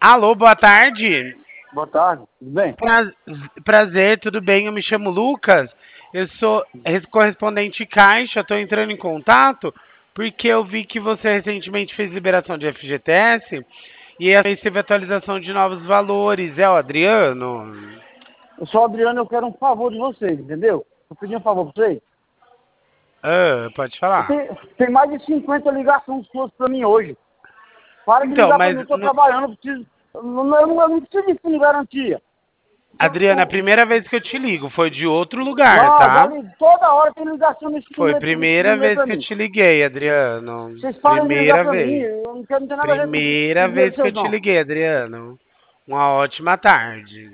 Alô, boa tarde. Boa tarde, tudo bem? Pra- Prazer, tudo bem? Eu me chamo Lucas. Eu sou correspondente Caixa. Estou entrando em contato porque eu vi que você recentemente fez liberação de FGTS e aí teve atualização de novos valores. É o Adriano? Eu sou o Adriano, eu quero um favor de vocês, entendeu? Eu pedi um favor pra vocês. Ah, pode falar. Tem mais de 50 ligações suas pra mim hoje. Para de Então, ligar pra mas, mim, eu tô trabalhando, eu preciso. Eu não preciso disso de garantia. Adriano, é a primeira vez que eu te ligo. Foi de outro lugar, Não, já tá? ligo. Toda hora tem ligação Foi nesse primeira número vez pra que eu mim. te liguei, Adriano. Vocês parem de ligar Primeira pra mim, vez. eu não quero ter nada a ver com Primeira dinheiro vez de que eu vocês, te não. liguei, Adriano. Uma ótima tarde.